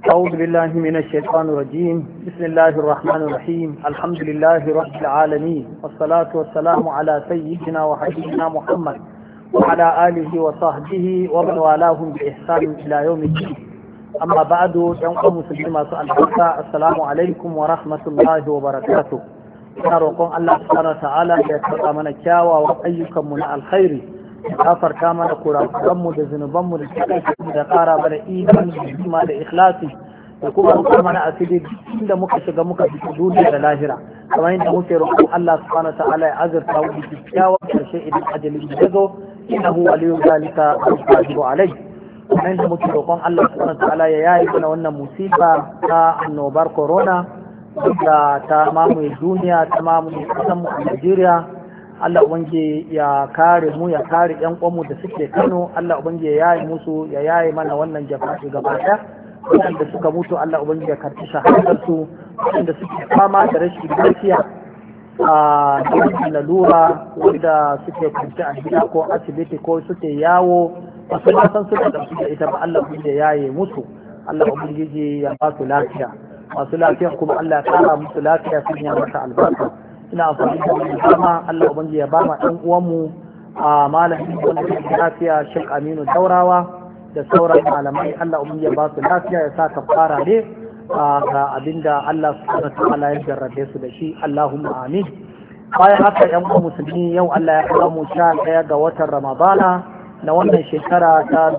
أعوذ بالله من الشيطان الرجيم. بسم الله الرحمن الرحيم. الحمد لله رب العالمين، والصلاة والسلام على سيدنا وحبيبنا محمد وعلى آله وصحبه ومن والاهم بإحسان إلى يوم الدين. أما بعد، يوم مسلمين السلام عليكم ورحمة الله وبركاته. نروقون الله سبحانه وتعالى يتقى من كاوى وأيكم من الخير، gafarta mana kurakuranmu da zunubanmu da cikin da ƙara mana imani da hikima da ikhlasi da kuma rufe mana asiri inda muka shiga muka fito duniya da lahira, kamar yadda muke roƙon Allah subhanahu wa ta'ala ya azurta mu da kyakkyawan karshe idan ajalin ya zo, innahu waliyyu zalika qadiru alai. Kamar yadda muke roƙon Allah subhanahu wa ta'ala ya yayi mana wannan musiba ta annobar corona da ta mamaye duniya, ta mamaye ƙasar mu a Najeriya. Allah ubangi ya kare mu, ya kare yan uwanmu da suke Kano. Allah ubangi ya yaye musu, ya yaye mana wannan jafa'i gaba ɗaya. Wanda suka mutu Allah ubangi ya karɓi shahadar su, wanda suke fama da rashin lafiya a cikin lalura, wanda suke kwanci a gida ko asibiti ko suke yawo wasu na san suka ɗauki da ita ba, Allah ubangi ya yaye musu. Allah ubangi ya ba su lafiya, masu lafiya kuma Allah ya kara musu lafiya, sun ya masa albarka. Ina amfani da wani dama Allah ubangiji ya ba ma ɗan uwanmu a malamin wanda ke lafiya Sheikh Aminu Daurawa da sauran malamai. Allah ubangiji ya ba su lafiya, ya sa kafara ne ga abinda Allah subhanahu wa ta'ala ya jarrabe su da shi. Allahumma amin. Bayan haka ɗan uwan musulmi, yau Allah ya kawo mu 11 ga watan Ramadana na wannan shekara ta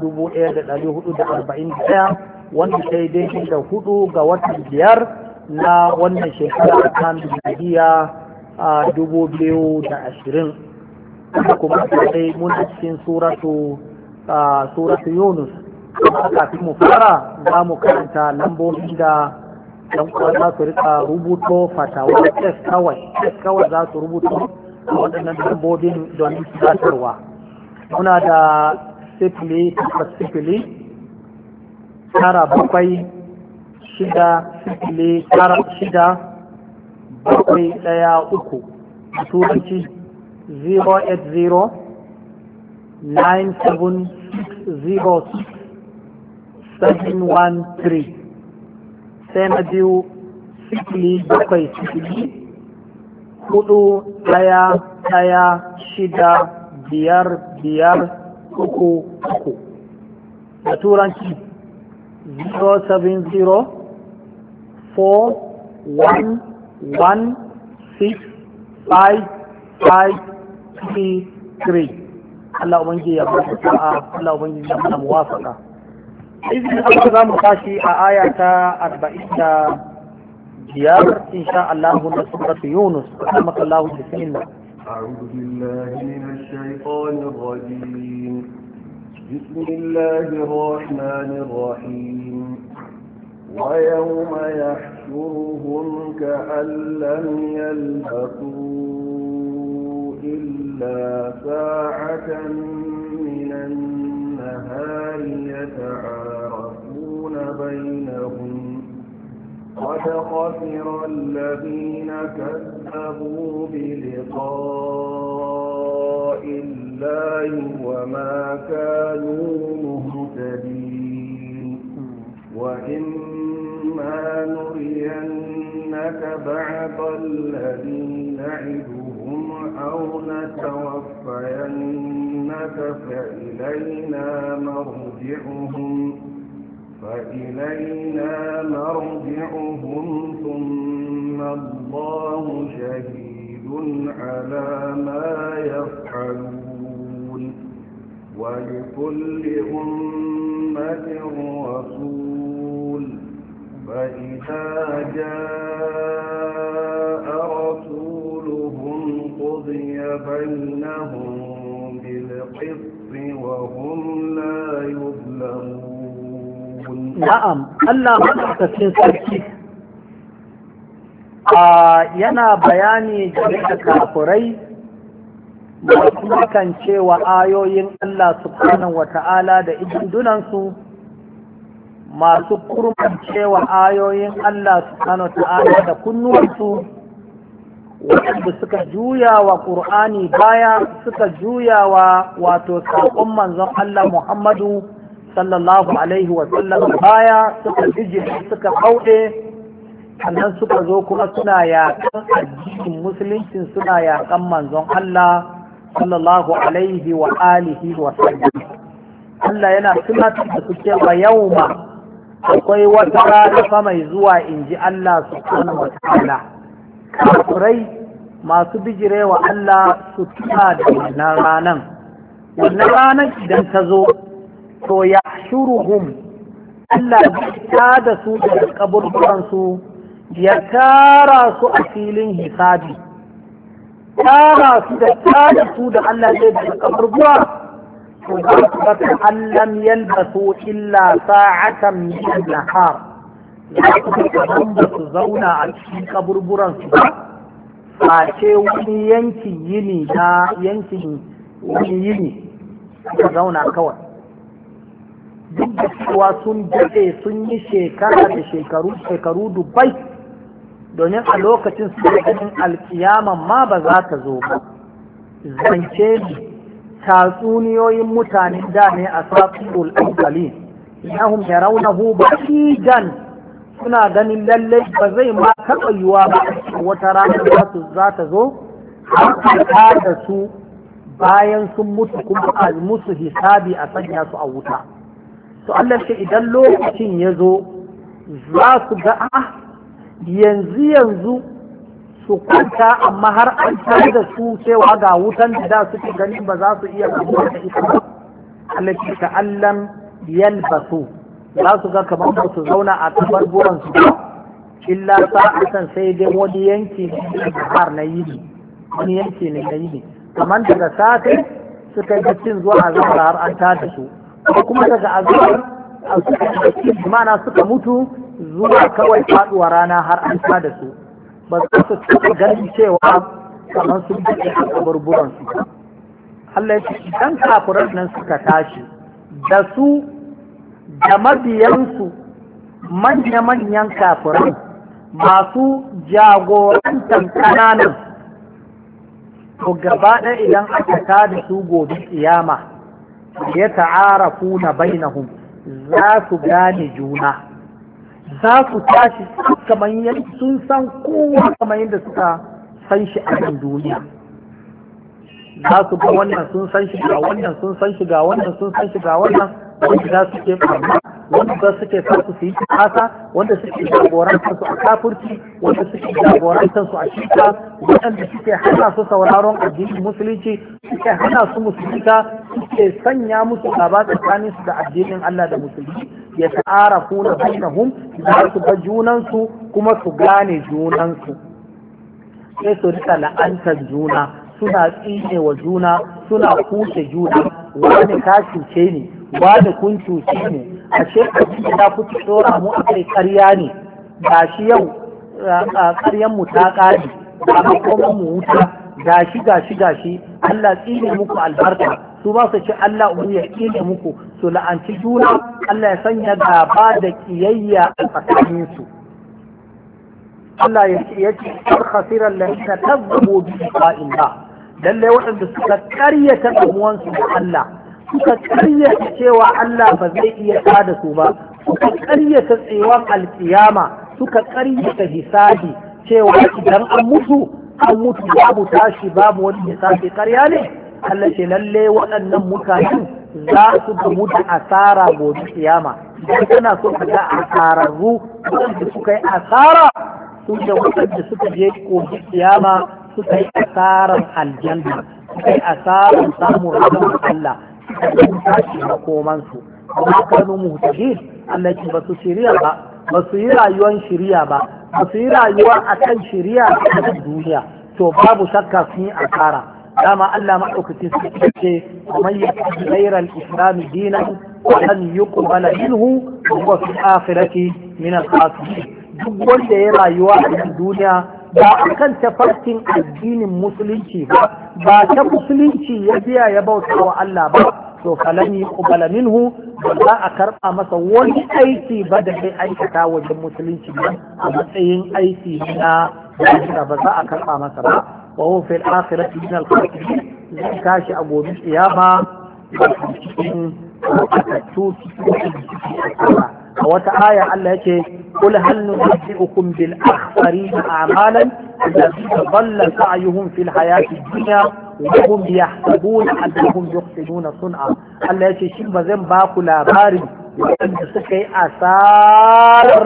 1441 wanda sai daidai da 4 ga watan 5 na wannan shekara ta miladiya a 2020. kuma sai muna cikin suratu Yunus. Kafin mu fara za mu karanta lambobin da ɗan uwa za su rika rubuto fatawa test kawai za su rubuto a waɗannan lambobin don tunatarwa. Muna da 0 tara 7 6 bakwai 1 3 a turanci 080 9760 713. sai na biyu 7 4 1 6 5 5 3 3 a turanci 070 4 1 1 6 5 5 3 3. Allah ubangiji ya bada sa'a, Allah ubangiji ya mana muwafaka. Idan aka za mu tashi a aya ta 45 insha Allah na suratu Yunus. Kamar Allah bismillah. أعوذ بالله من الشيطان الرجيم. بسم الله الرحمن الرحيم. ويوم يحشرهم كأن لم يلبثوا إلا ساعة من النهار يتعارفون بينهم قد خسر الذين كذبوا بلقاء الله وما كانوا مهتدين. وإما نرينك بعض الذي نعدهم أو نتوفينك فإلينا مرجعهم ثم الله شهيد على ما يفعلون. ولكل أمة رسول، فإذا جاء رسولهم قضي بينهم بالقسط وهم لا يظلمون. Na'am, Allah maɗaukacin sarki yana bayani game da kafirai masu kan cewa ayoyin Allah subhanahu wa ta'ala da idundunansu, masu kurmancewa ayoyin Allah subhanahu wa ta'ala da kunnuwansu, waɗanda suka juya wa ƙur'ani baya, suka juya wa wato saƙon manzon Allah Muhammadu sallallahu alaihi wa sallam baya suka bijiri suka kauɗe, sannan suka zo kuma suna yaƙan addinin musulunci, suna yaƙan manzon Allah sallallahu alaihi wa alihi wa sallam. Allah yana tunatar da su cewa yauma akwai wata rana fa mai zuwa in ji Allah subhanahu wa ta'ala. Kafirai masu bijirewa Allah su tuna da wannan ranan. Wannan ranan idan ta zo, to ya shuruhum Allah ya da su daga kaburburansu, ya tara su a filin hisabi. Tara su da Allah zai daga kaburbura, to za su ga ta'allam yalbasu illa sa'atan min an-nahar. Za su ga ba su zauna a cikin kaburburansu ba, face wani yankin yini na yankin wani yini suka zauna kawai. Duk da cewa sun daɗe sun yi shekara da shekaru dubbai, domin a lokacin su da ganin alkiyaman ma ba za ta zo ba. Zance ne tatsuniyoyin mutane da ne a safirul awwalin, innahum yarawnahu ba'idan, suna ganin lallai ba zai ma taɓa yiwa ba wata rana za ta zo har da su bayan sun mutu kuma a musu hisabi a sanya su a wuta. To Allah ce idan lokacin ya zo za su ga yanzu su kwanta amma har an tare da su cewa ga wutan da suke ganin ba za su iya gamuwa da ita ba. Allah ce ka allam yalbasu, za su ga kamar ba su zauna a kabarburan su ba, illa sa'atan sai dai wani yanki ne har na yini, wani yanki ne na yini, kamar daga safe suka yi cin zuwa a zama har an tada su, ko kuma daga azhar mana suka mutu zuwa kawai faduwa rana har an tada su, ba za su taɓa ganin cewa kamar sun buɗe a kaburburan su. Allah ya ce idan kafiran nan suka tashi da su da mabiyansu manya-manyan kafirai masu jagorantar kananan, to gaba ɗaya idan aka tada su gobe kiyama ya ta'arafu na bainahum, za su gane juna, za su tashi kamar yadda sun san kowa kamar yadda suka san shi a nan duniya. Za su ga wannan sun san shi ga wannan, sun san shi ga wannan, sun san shi ga wannan, wanda za su ke farma, wanda suke sa su yi kasa, wanda suke jagorantar su a kafurci, wanda suke jagorantar su a shika, waɗanda suke hana su sauraron addinin musulunci, suke hana su musulunta, suke sanya musu gaba tsakanin su da addinin Allah da musulunci. Ya ta'arafu na bainahum, za su ga junansu kuma su gane junansu, sai su rika la'antar juna, suna tsine wa juna, suna kushe juna, wani ka cuce ne, wani kun cuce ne, ashe abin da kuke tsora mu akai ƙarya ne, gashi yau ƙaryan mu ta ƙare, ga makoman mu wuta, gashi Allah tsine muku albarka, su ba su ce Allah umu ya tsine muku, su la'anci juna, Allah ya sanya gaba da kiyayya a tsakanin su. Allah ya ce kar khasiran ladina kazzabu bi liqa'illah, lalle waɗanda suka karyata damuwansu da Allah, suka karyata cewa Allah ba zai iya tada su ba, suka karyata tsayuwar alkiyama, suka karyata hisabi cewa idan an mutu babu tashi babu wani hisabi, karya ne. Allah ce lalle waɗannan mutanen za su gamu da asara gobe kiyama. Idan kana so ka ga asararru waɗanda suka yi asara, su da waɗanda suka je gobe kiyama suka yi asarar aljanna, suka yi asarar samun rahmar Allah, suka yi tashi makomansu. Amma kanu muhtadin, Allah ce ba su shirya ba, ba su yi rayuwar shirya ba, ba su yi rayuwa akan shirya a duniya, to babu shakka sun yi asara. dama Allah maɗaukacin su ce man yattabi ghayra al-islam dinan lan yuqbala minhu wa huwa fi akhirati min al-khasirin. Duk wanda ya rayuwa a duniya ba akan tafarkin addinin musulunci ba ta musulunci ya biya ya bauta wa Allah ba, to falan yuqbala minhu, ba za a karɓa masa wani aiki ba da zai aikata wajen musulunci ba a matsayin aiki na ba za a karɓa masa ba. وهو في الآخرة من الخاسرين zai tashi a gobe tsiyama cikin a wata aya Allah yake kul hal nunabbi'ukum bil akhsarina a'malan alladhina dhalla sa'yuhum fil hayati dunya wa hum yahsabuna annahum yuhsinuna sun'a. Allah yake shin ba zan ba ku labari wanda suka yi asaran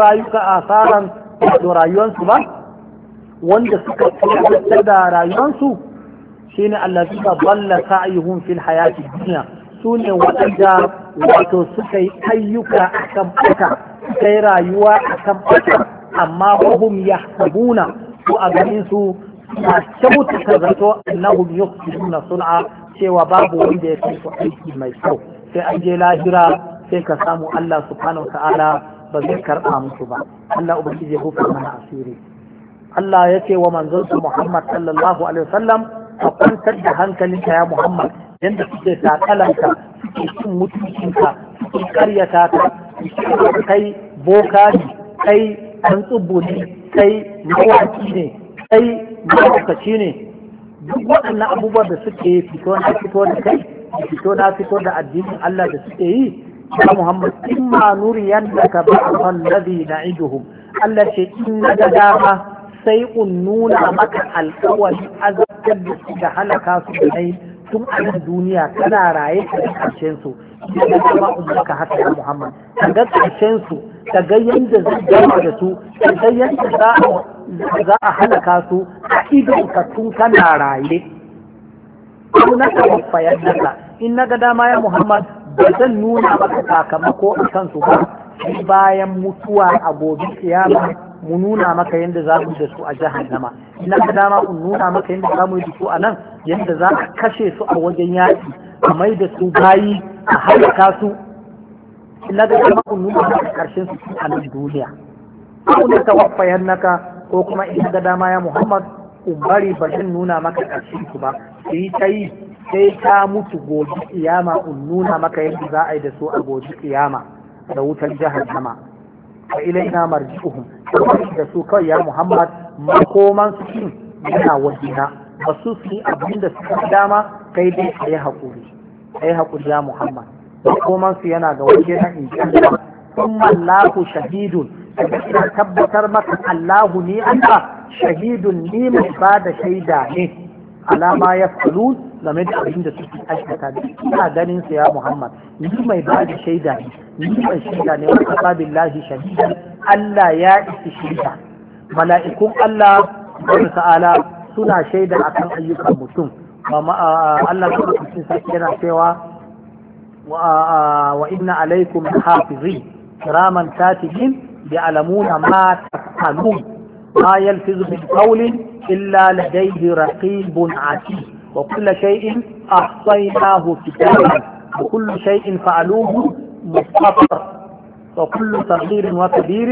rayuwarsu ba, wanda suka tabbatar da rayuwarsu shine allazina dhalla sa'yuhum fil hayati dunya, sune waɗanda wato suka yi ayyuka akan bata, suka yi rayuwa akan bata, amma hum yahsabuna su a ganin su suna kyautata zato annahum yuhsinuna sun'a, cewa babu wanda ya kai su aiki mai kyau. Sai an je lahira sai ka samu Allah subhanahu wa ta'ala ba zai karɓa musu ba. Allah ubangiji ya hufa mana asiri. Allah ya ce wa manzonsa Muhammad sallallahu alaihi wasallam ka kwantar da hankalinka ya Muhammad, yadda suke takalanka, suke cin mutuncinka, suke karyata ta, kai boka ne, kai ɗan tsubbu ne, kai mawaki ne, kai mawakaci ne. Duk waɗannan abubuwan da suke fito da kai, fito da addinin Allah da suke yi, ya Muhammad imma nuriyannaka ba'dhan alladhi na'iduhum, Allah ce in na ga dama sai un nuna maka alƙawari azabtar da su da halaka su da nai tun a nan duniya kana raye ka ga ƙarshen su, da dama un maka haka ya Muhammad, ka ga ƙarshen su, ka ga yadda zai gama da su, ka ga yadda za a halaka su a idon ka tun kana raye. Ko na tawaffayar naka in na ga dama ya Muhammad ba zan nuna maka sakamako a kansu ba, sai bayan mutuwa a gobe kiyama mu nuna maka yadda za mu da su a jahannama. Ina ga dama in nuna maka yadda za mu yi da su a nan, yadda za a kashe su a wajen yaƙi, a mai da su bayi, a halaka su. Ina ga dama in nuna maka ƙarshen su a nan duniya. Ko na tawaffayan naka, ko kuma ina ga dama ya Muhammad in bari ba zan nuna maka ƙarshen su ba. Sai ta mutu gobe kiyama in nuna maka yadda za a yi da su a gobe kiyama da wutar jahannama. Fa ilaina marji'uhum, da su kai ya Muhammad makoman su yin yana wajina, ba su yi abin da suka dama, kai dai kai hakuri ya Muhammad, makoman su yana ga wajina in ji Allah. Thumma Allahu shahidun, ina tabbatar maka Allahu ni Allah shahidun, ni mai bada shaida ne alama ya falu game da abin da suke aikata da ina ganin su ya Muhammad, ni mai ba da shaida ne, ni mai shaida ne, wa kafa billahi shahidan, Allah ya isi shaida, mala'ikun Allah subhanahu ta'ala suna shaida akan ayyukan mutum. Allah subhanahu sarki yana cewa wa inna alaikum hafizin kiraman katibin ya'lamuna ma taf'alun ma yalfizu min qawlin إلا لديه رقيب عتيد وكل شيء أحصيناه كتابا وكل شيء فعلوه مستطر وكل صغير وكبير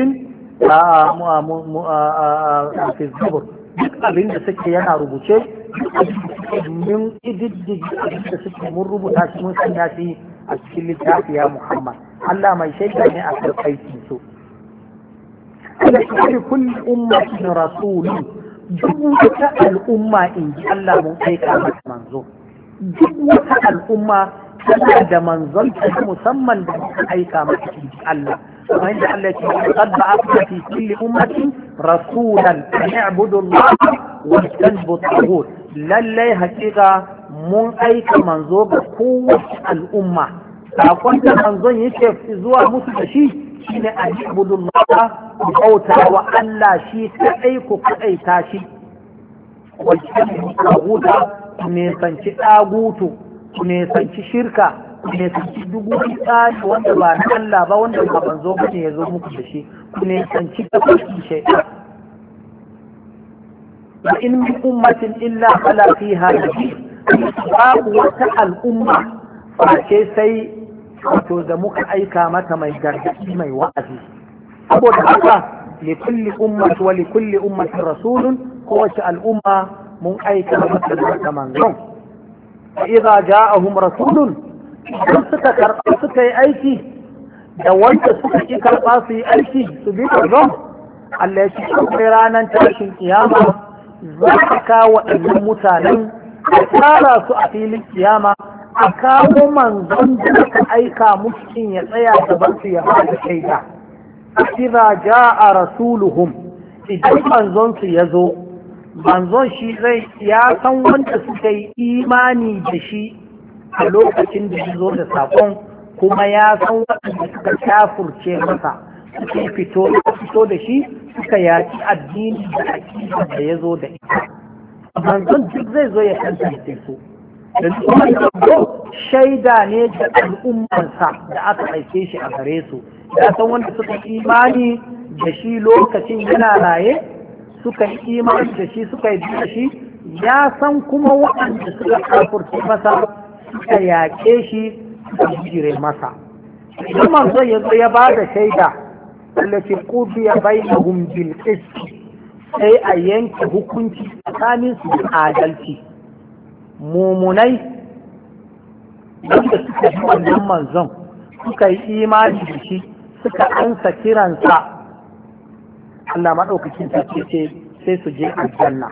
في الزبر. abin da suke yana rubuce min ididdig abin da suke mun rubuta shi mun sanya shi a cikin littafi ya Muhammad. Allah mai shaida ne a karkaitin su. Ala kulli ummatin rasulun, duk wata al'umma in ji Allah mun aika mata manzo, duk wata al'umma tana da manzon ta musamman da muka aika mata in ji Allah. Kamar yadda Allah ya ce qad ba'athna fi kulli ummatin rasulan an ya'budu Allah wa yajtanibu at-taghut, lallai hakika mun aika manzo ga kowace al'umma. Sakon da manzon yake zuwa musu da shi shine a ibudullah, ku bauta wa Allah shi kadai, ku kadaita shi, wajen taguta ku nesanci dagutu, ku nesanci shirka, ku nesanci dubu tsari wanda ba na Allah ba, wanda ba manzo bane ya zo muku da shi, ku nesanci tafarki shaytan. wa in min ummatin illa ala fiha nabi, babu wata al'umma face sai wato da muka aika mata mai gargaɗi mai wa'azi. Saboda haka li kulli ummati wa li kulli ummatin rasulun, kowace al'umma mun aika mata da manzon. Fa idza ja'ahum rasulun, idan suka karɓa suka yi aiki da wanda suka ki karɓa su yi aiki su bi manzon, Allah ya ce akwai ranar tashin kiyama za ka kawo waɗannan mutanen a tara su a filin kiyama a kawo manzon da aka aika musu ya tsaya gaban su ya bada shaida idza jaa rasuluhum idan manzon su yazo manzon shi zai ya san wanda suka yi imani da shi a lokacin da ya zo da sakon kuma ya san waɗanda suka kafurce masa suka fito da shi suka yaki addini da aƙida da ya zo da ita manzon duk zai zo ya tantance su da kuma shaida ne da al'ummansa da aka aike shi a gare su ya san wanda suka imani da shi lokacin yana raye suka yi imani da shi suka yi da shi ya san kuma waɗanda suka kafurce masa suka yaƙe shi suka jire masa idan manzo ya zo ya ba da shaida allati qudiya bainahum bil qist sai a yanke hukunci tsakanin su da adalci mumunai wanda suka yi wannan manzon suka yi imani da shi suka ansa kiransa Allah maɗaukakin sarki ce sai su je aljanna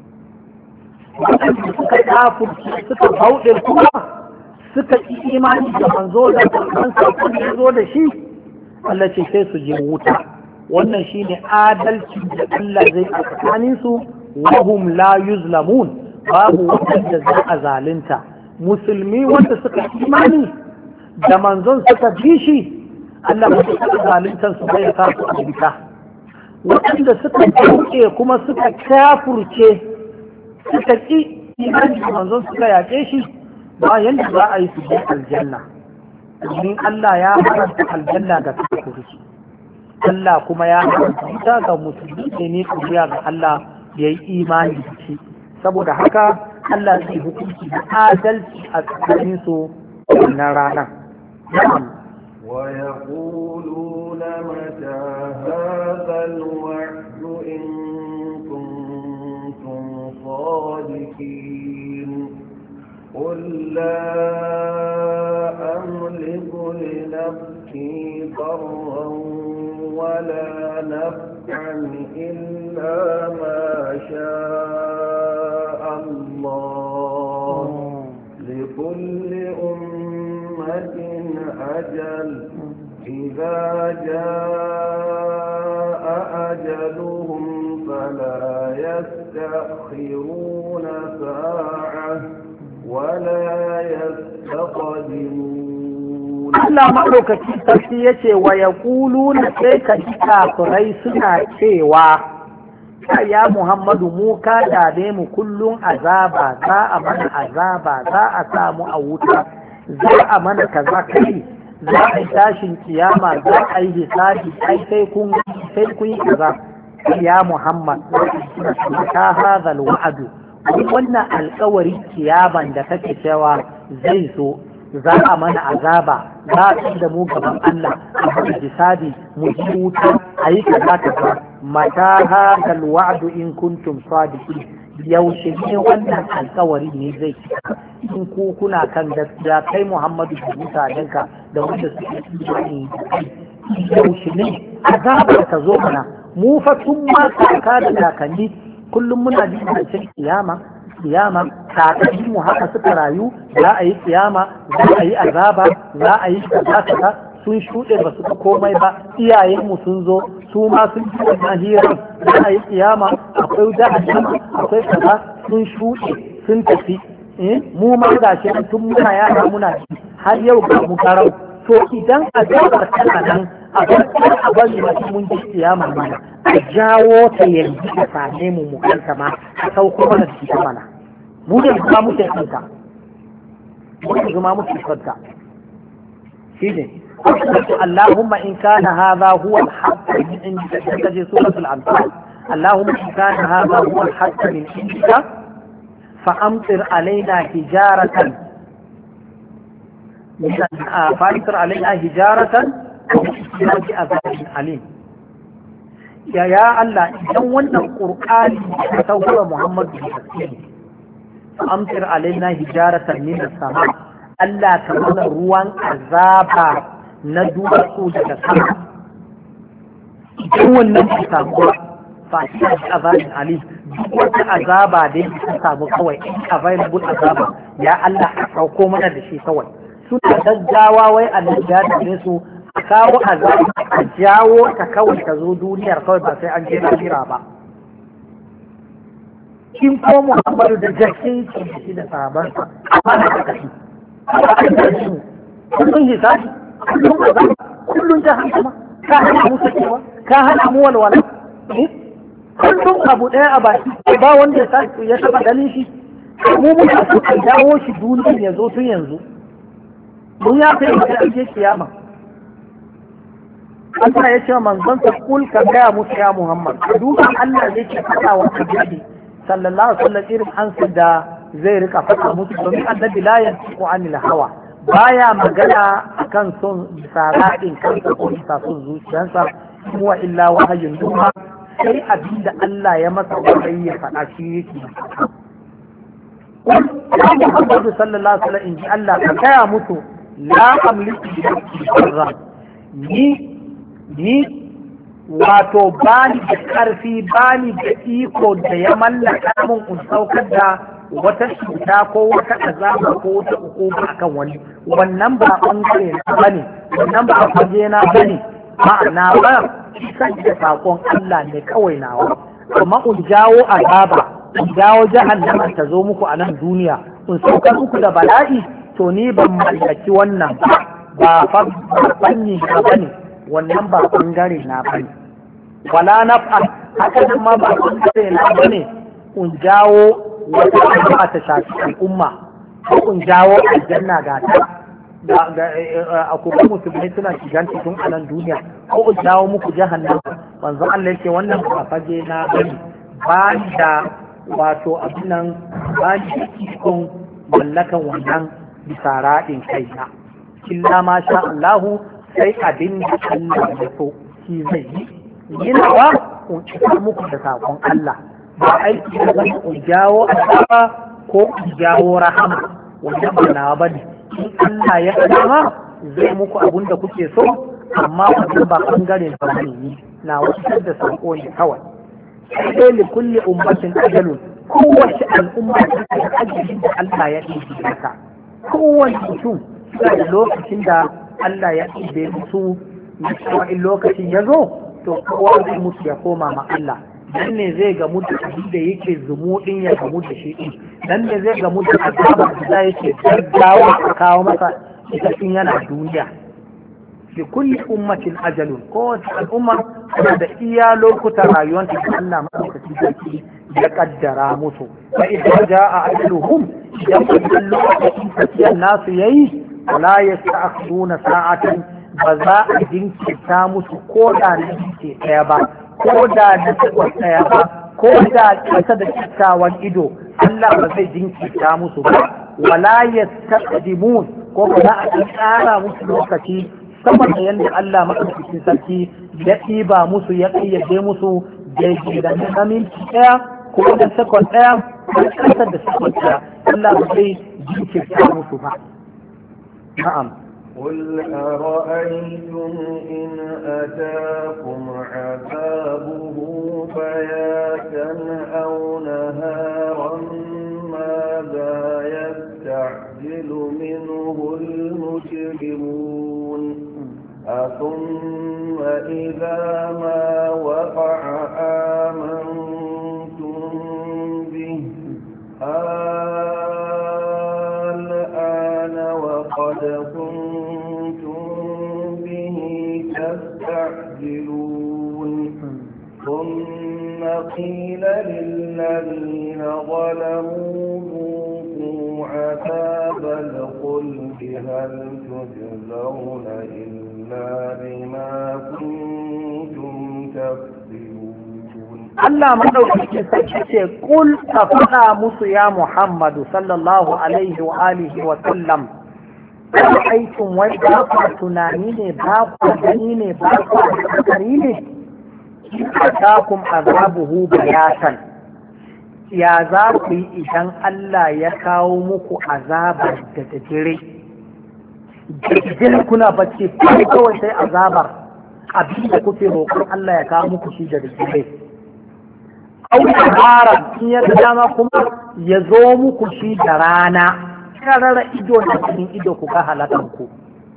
waɗanda suka kafurci suka bauɗe kuma suka yi imani da manzo da kan sakon ya zo da shi Allah ce sai su je wuta wannan shine adalci da Allah zai a tsakanin su wa hum la yuzlamun babu wanda za a zalunta musulmi wanda suka imani da manzon suka bi shi Allah ba su zaluntar su bai ka su abita waɗanda suka dauke kuma suka kafurce suka ki imani da manzon suka yaƙe shi ba yanda za a yi su je aljanna domin Allah ya haramta aljanna ga kafirci Allah kuma ya haramta ga musulmi da ne kuriya ga Allah ya yi imani da shi saboda haka Allah zai hukunci da adalci a tsakanin su wannan rana na'am ويقولون متى هذا الوعد إن كنتم صادقين قل لا أملك لنفسي ضرا ولا نفعا إلا ما شاء الله لكل أمة أجل إذا جاء أجلهم فلا يستأخرون ساعة ولا يستقدمون Allah maɗaukaki sarki ya ce wa ya ƙulu na sai ka ji kafirai suna cewa ya Muhammadu mu ka dame mu kullum azaba za a mana azaba za a samu a wuta za a mana kaza kai za a yi tashin kiyama za a yi hisabi ai sai kun yi kaza ya Muhammad ta hadal wa'adu wannan alkawari kiyaban da kake cewa zai zo za a mana azaba za a da mu gaban Allah a mana hisabi mu ji wuta a yi kaza kaza mata hadal wa'adu in kuntum sadiqin yaushe ne wannan alkawari ne zai cika in ku kuna kan gaskiya kai Muhammadu da mutanenka da wanda suke imani yaushe ne azaba ta zo mana mu fa tun ma kaka da kakanni kullum muna jin zancen kiyama kakanni mu haka suka rayu za a yi kiyama za a yi azaba za a yi kaza sun shuɗe ba su komai ba iyayenmu sun zo su ma sun ji wannan hirar za a yi kiyama akwai jahannama akwai kaza sun shuɗe sun tafi mu ma ga shi tun muna yara muna har yau ga mu garau to idan azabar tana nan a bari masu mun ji kiyama mana a jawo ta yanzu ta same mu mu kanta ma a sauko mana da ita mana mu da kuma muke kanta mu da kuma muke kanta shine اللهم إن كان هذا هو الحق من عندك تجي سورة الأنفال اللهم إن كان هذا هو الحق من عندك فأمطر علينا حجارة فأمطر علينا حجارة عذاب أليم يا الله إذا وانا القرآن تسوى محمد بن فأمطر علينا حجارة من السماء ألا كمان روان عذاب na duwatsu daga sama idan wannan bai samu fa shi azabin ali duk wata azaba da yake samu kawai available azaba ya Allah a sauko mana da shi kawai suna gaggawa wai annabi ya tabe su a kawo azaba a jawo ta kawai ta zo duniyar kawai ba sai an je lahira ba kin ko Muhammadu da jakin shi da sahabansa amma da kashi kullun hisabi kullun azaba kullun jahannama ka hana mu sakewa ka hana mu walwala kullum abu ɗaya a baki ba wanda ya taɓa ganin shi mu muka so a dawo shi duniyar ya zo tun yanzu mun ya kai da ake kiyama Allah ya ce manzon sa kul ka gaya musu ya Muhammad duka Allah zai ke faɗa wa annabi sallallahu alaihi wasallam irin ansu da zai rika faɗa musu domin annabi la yantiqu anil hawa baya magana akan son saraɗin kansa ko bisa son zuciyarsa huwa illa wahayun duha sai abin da Allah ya masa wahayi ya faɗa shi yake Muhammadu sallallahu alaihi wasallam in ji Allah ka gaya musu la amliku bi nafsi darra ni wato bani da karfi bani da iko da ya mallaka mun in saukar da wata cuta ko wata azaba ko wata hukuma akan wani wannan ba bangare na bane wannan ba faje na bane ma'ana ba san da sakon Allah ne kawai nawa amma in jawo azaba in jawo jahannama ta zo muku a nan duniya in saukar muku da bala'i to ni ban mallaki wannan ba fanni na bane wannan ba bangare na bane wala naf'a haka nan ma ba bangare na bane in jawo wata al'umma ta shafi al'umma ko in jawo aljanna ga ta a kuma musulmai suna shigan cikin anan duniya ko in jawo muku jahannam manzo Allah yake wannan ba fage na bane ba da wato abin nan ba ni cikin mallakan wannan bisa raɗin kai na illa ma sha Allah sai abin da Allah ya so shi zai yi ba in cika muku da sakon Allah ba aiki da zan in jawo azaba ko in jawo rahama wannan ba nawa bane in Allah ya dama zai muku abun da kuke so amma wannan ba bangaren ba ne na wasu da sako ne kawai sai li kulli ummatin ajalun kowace al'umma ta da ajalin da Allah ya ɗibe mata kowace mutum suna da lokacin da Allah ya ɗibe musu na cewa in lokacin ya zo to kowa zai mutu ya koma ma Allah dan ne zai gamu da abin da yake zumuɗin ya gamu da shi ɗin dan ne zai gamu da azabar da yake gaggawa a kawo masa ita in yana duniya li kulli ummatin ajalun kowace al'umma tana da iya lokutan rayuwanta da Allah madaukakin sarki ya kaddara musu fa idan jaa ajaluhum idan wannan lokacin tafiyar nasu yayi la yasta'khiruna sa'atan ba za a jinkirta musu ko da na ke ɗaya ba ko da na takwas ɗaya ba ko da ƙasa da kyakkyawan ido Allah ba zai jinkirta musu ba wala yastaqdimun ko ba za a tsara musu lokaci sama da yadda Allah maɗaukakin sarki ya ɗiba musu ya ƙayyade musu daidai da na minti ɗaya ko da sakon ɗaya ko ƙasa da sakon ɗaya Allah ba zai jinkirta musu ba na'am قل أرأيتم إن أتاكم عذابه بياتا أو نهارا ماذا يستعجل منه المجرمون أثم إذا ما وقع آمنتم به الآن وقد كنتم به تستعجلون ثم قيل للذين ظلموا ذوقوا عذاب الخلد هل تجزون إلا بما كنتم تكسبون Allah madaukakin sarki ce kul ka faɗa musu ya Muhammadu sallallahu alaihi wa alihi wa sallam aikin wai ba ku tunani ne ba ku gani ne ba ku tsari ne atakum azabuhu bayatan ya za ku yi idan Allah ya kawo muku azabar da dare kuna bacci kawai sai azabar abin da kuke roƙon Allah ya kawo muku shi da dare au nahara in ya dama kuma ya zo muku shi da rana karara ido da cikin ido ku ga halakan ku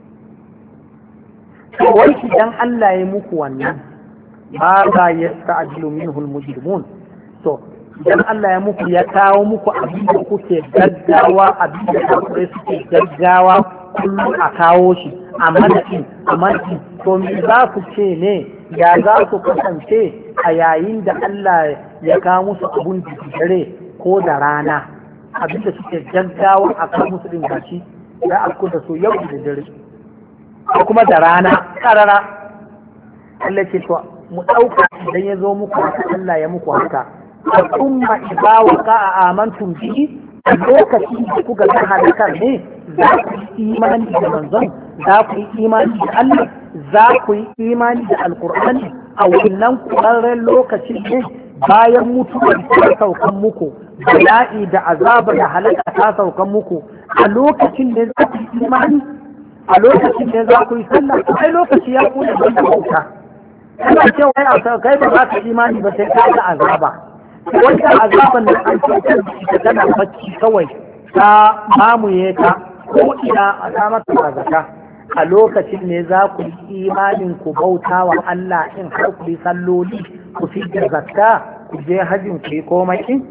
wai idan Allah ya muku wannan ba ga yasta'jilu minhu al-mujrimun to idan Allah ya muku ya kawo muku abin da kuke gaggawa abin da kafirai suke gaggawa kullum a kawo shi a madadin to me za ku ce ne ya za ku kasance a yayin da Allah ya kawo musu abun da dare ko da rana abin da suke gaggawa a kawo musu din gashi ya afko da su yau da dare ko kuma da rana karara Allah ce to mu ɗauka idan ya zo muku Allah ya muku haka al'umma idza waqa'a amantum bihi a lokacin da kuka ga halakar ne za ku yi imani da manzon za ku yi imani da Allah za ku yi imani da alqur'ani a wannan kurarren lokacin ne bayan mutuwar ta saukan muku bala'i da azaba da halaka ta saukan muku a lokacin da za ku yi imani a lokacin da za ku yi sallah ai lokaci ya kula da bauta kana cewa kai ba za ka imani ba sai ka ga azaba wanda azaban da an ce ta tana bacci kawai ta mamuye ka ko ina a ta mata zakka a lokacin ne za ku yi imanin ku bauta wa Allah in har ku yi salloli ku fi da zakka ku je hajjin ku yi komai in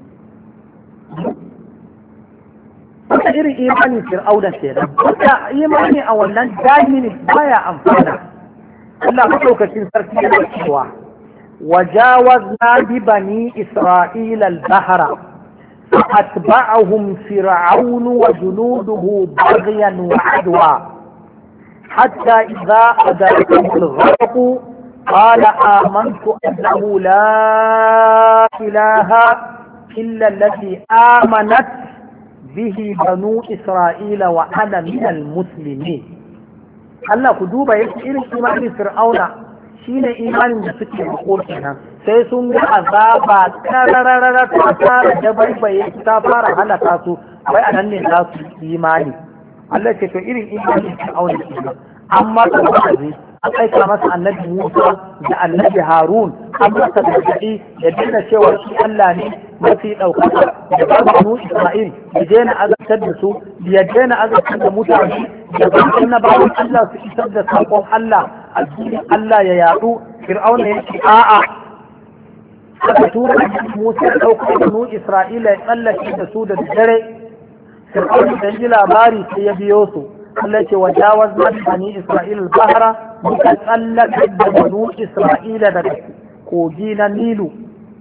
wata irin imanin fir'aunan ke nan wata imani a wannan damini baya amfana Allah maɗaukacin sarki yana cewa وجاوزنا ببني إسرائيل البحر فأتبعهم فرعون وجنوده بغيا وعدوى حتى إذا أدركهم الغرق قال آمنت أنه لا إله إلا الذي آمنت به بنو إسرائيل وأنا من المسلمين الله كدوبة يسئل إيمان فرعون shine imanin da suke riko kenan sai sun ga azaba tararara ta fara da baibaye ta fara halaka su wai anan ne za su imani Allah ce to irin imanin da aure kenan amma da wani an aika masa annabi Musa da annabi Harun an masa gargaɗi ya daina cewa shi Allah ne mafi ɗaukaka da banu Isra'il ya daina azabtar da su ya daina azabtar da mutane da bayan na bayan Allah su isar da saƙon Allah addinin Allah ya yaɗu Fir'auna ya ce a'a aka tura Musa ya ɗauka banu Isra'ila ya tsallake da su da dare Fir'auna da ji labari sai ya biyo su Allah ce wajawaz na bani Isra'ila al-bahra muka tsallaka da banu Isra'ila daga kogi na Nilu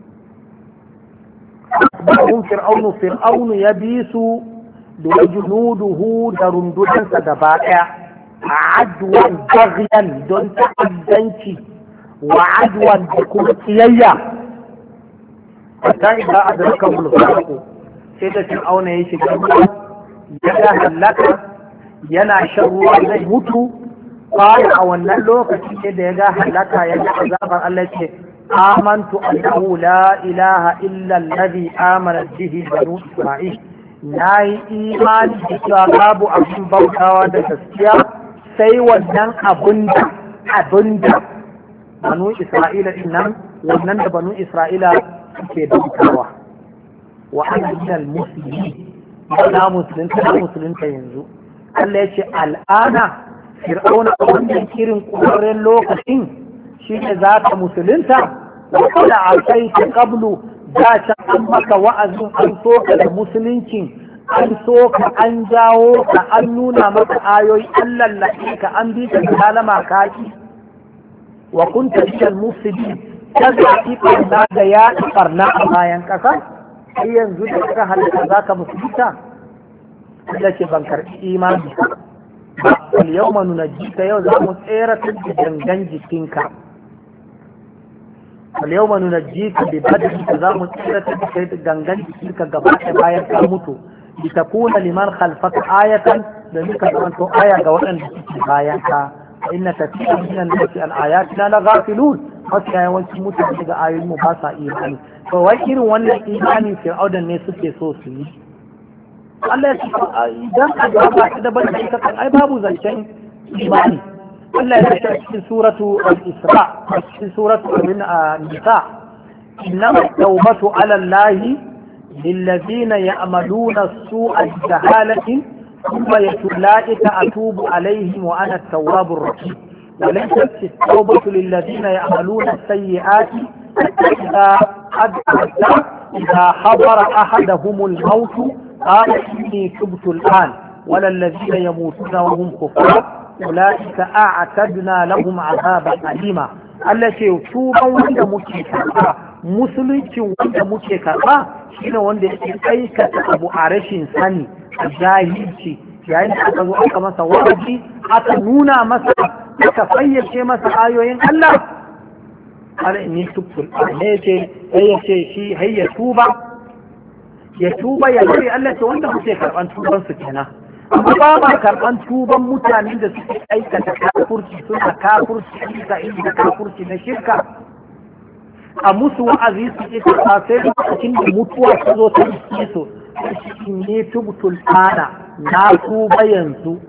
ba'un fir'aunu ya bi su da junuduhu da rundunansa gaba ɗaya adwan baghyan don ta'addanci wa adwan da kuma kiyayya hatta idan adraka mulku sai da fir'auna ya shiga ya ga halaka yana shan ruwa zai mutu kawai a wannan lokaci ne da ya ga halaka ya ga azabar Allah ce amantu annahu la ilaha illa alladhi amana bihi banu isra'il nayi imani da cewa babu abin bautawa da gaskiya sai wannan abunda banu isra'ila din nan wannan da banu isra'ila suke bautawa wa ana minal muslimin na musulunta yanzu Allah ya ce al'ana fir'auna a wannan irin ƙwararren lokacin shi ne za ka musulunta wa kada a kai ta kablu da can an maka wa'azin an so ka da musuluncin an so ka an jawo ka an nuna maka ayoyi an lallace ka an bi ka kalama kaki wa kunta minal mufsidin ta zaɓi ɓarna da ya ɓarna a bayan ƙasa sai yanzu da ka halitta za ka musulunta Allah ce ban karɓi imani ba wal yawma nunajjika yau za mu tsere da gangan jikinka wal yawma nunajjika bi badnika za mu tsere da gangan jikinka gaba ɗaya bayan ka mutu bi takuna liman khalfaka ayatan da muka zamanto aya ga waɗanda suke bayan ka inna kathiran min an-nasi an ayatina la ghafilun wasu yawancin mutane daga ayoyin mu ba sa imani to wai irin wannan imani fir'audan ne suke so su yi Allah ya ce idan a gaba ta da bane ita kan ai babu zancen imani Allah ya ce cikin suratu al-Isra cikin suratu an-Nisa إنما التوبة على الله للذين يعملون السوء بجهالة ثم أولئك أتوب عليهم وأنا التواب الرحيم. وليست التوبة للذين يعملون السيئات إذا حضر أحدهم الموت قال إني تبت الآن ولا الذين يموتون وهم كفار أولئك أعتدنا لهم عذابا أليما. التي توبا وند muke karɓa musulunci wanda muke karɓa shine wanda yake aikata abu a rashin sani a jahilci yayin da aka zo aka masa wa'azi aka nuna masa aka fayyace masa ayoyin Allah har inni tubtul ne ce yace shi hayya tuba ya tuba ya bari Allah ce wanda muke karɓan tuban su kenan. Amma ba ma karɓan tuban mutanen da suke aikata kafurci suna kafurci da inda kafurci na shirka a musu wa'azi su ita ba sai lokacin da mutuwa ta zo ta iske su shi ne tubtul ana na tuba yanzu.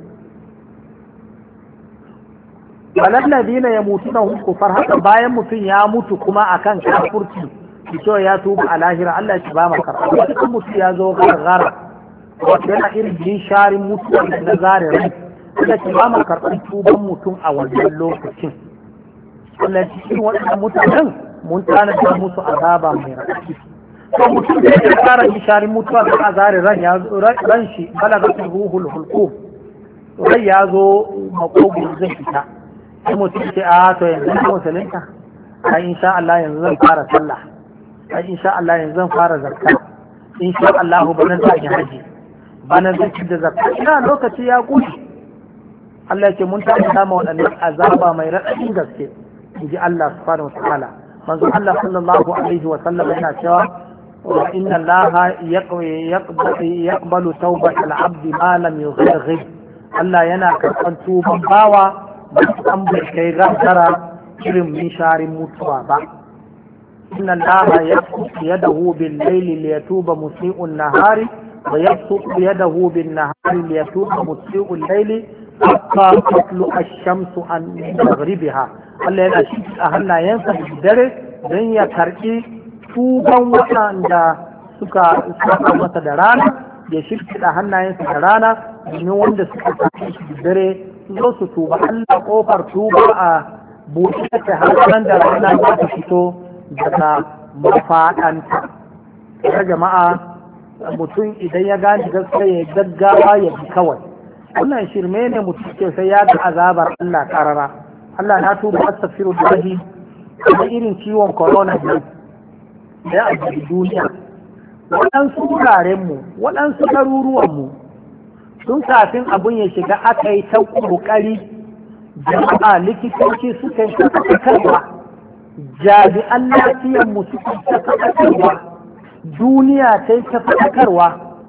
Walallazina yamutuna hum kufar, haka bayan mutum ya mutu kuma akan kafurci fito ya tuba a lahira Allah ya ba ma karɓa. Wani mutum ya zo gargara wato yana irin jin sharin mutuwa da na zare rai Allah ya ba ma karɓar tuban mutum a wannan lokacin. Allah ya cikin waɗannan mutanen mun tanada musu azaba mai raɗaɗi. To mutum da ya fara jin sharin mutuwa da a zare ran shi balaga ruhul hulqum rai ya zo makogo zai fita. Sai mutum ce a to yanzu na musulunta ai insha Allah yanzu zan fara sallah, ai insha Allah yanzu zan fara zakka, insha Allah bana zan yi haji, bana zan ci da zakka. Ina lokaci ya kushi Allah ce mun taɓa samu waɗannan azaba mai raɗaɗin gaske inji Allah subhanahu wa ta'ala. Manzo Allah sallallahu alaihi wa sallam yana cewa wa inna Allah yaqbalu tawbatal abdi ma lam yughrib. Allah yana karɓar tuban bawa an bai kai gafara irin misharin mutuwa ba. inna allaha yabsutu yadahu bil layli liyatuba musii'un nahari wa yabsutu yadahu bin nahari liyatuba musii'ul layli hatta tatlu ash-shamsu an maghribiha. Allah yana shi a hannayensa da dare don ya karɓi tuban waɗanda suka saka masa da rana, ya shirkiɗa hannayensa da rana domin wanda suka saka shi da dare zo su tuba. Allah kofar tuba a buɗe take har da rana za ta fito daga mafaɗanta. Ya jama'a mutum idan ya gane gaskiya ya gaggawa ya bi kawai. Wannan shirme ne mutum ke sai ya ga azabar Allah karara. Allah na tuba astaghfiru billahi da irin ciwon corona ne da a duniya. Waɗansu wurarenmu, waɗansu garuruwanmu tun kafin abun ya shiga aka yi ta ƙoƙari jama'a likitoci suka yi ta faɗakarwa, jami'an lafiyanmu suka yi ta faɗakarwa, duniya ta yi ta faɗakarwa,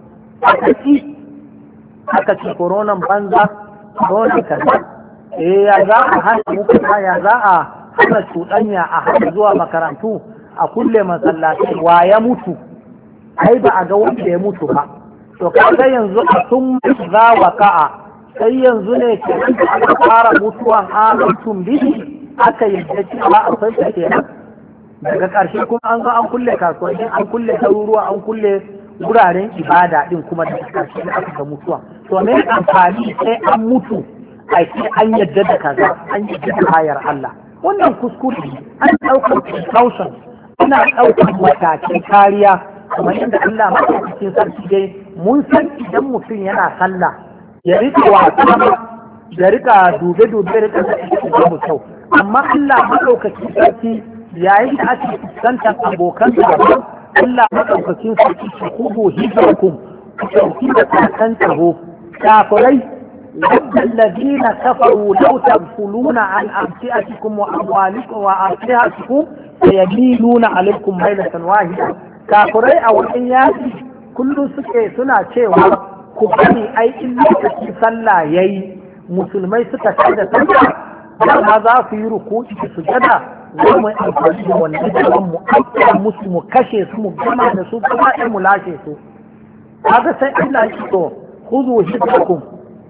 aka ci koronan banza, koronan kaza, ya za a hana muka ya za a hana cuɗanya a hana zuwa makarantu a kulle masallaci wa ya mutu, ai ba a ga wanda ya mutu ba. To kaga yanzu a sun za wa ka'a sai yanzu ne ke da aka fara mutuwan amatun bihi aka yadda cewa akwai ta kenan. Daga ƙarshe kuma an ga an kulle kasuwanni, an kulle garuruwa, an kulle wuraren ibada din kuma da ƙarshe ne aka ga mutuwa. To me amfani sai an mutu a ce an yadda da kaza, an yadda da hayar Allah. Wannan kuskure an ɗaukar precaution, ana ɗaukar matakin kariya kamar yadda Allah maɗaukakin sarki dai mun san idan mutum yana sallah ya rika wasa ya rika dube-dube rika da mu kyau, amma Allah maɗaukakin sarki yayin da ake fuskantar abokan gaba Allah maɗaukakin sarki su kudu hijirakum ku ɗauki da kakan tsaro kafirai wadda alladhina kafaru law tagfuluna an amtiatikum wa amwalikum wa aslihatikum sayamiluna alaykum mailatan wahida. Kafirai a wajen yaki kullum suna cewa ku bari aikin lokacin sallah yayi musulmai suka tada sallah dama za su yi ruku'i da sujada za mu yi amfani da wannan daban mu aika musu mu kashe su mu gama da su kuma ɗin mu lashe su. Kaga sai Allah ya to khudhu hidakum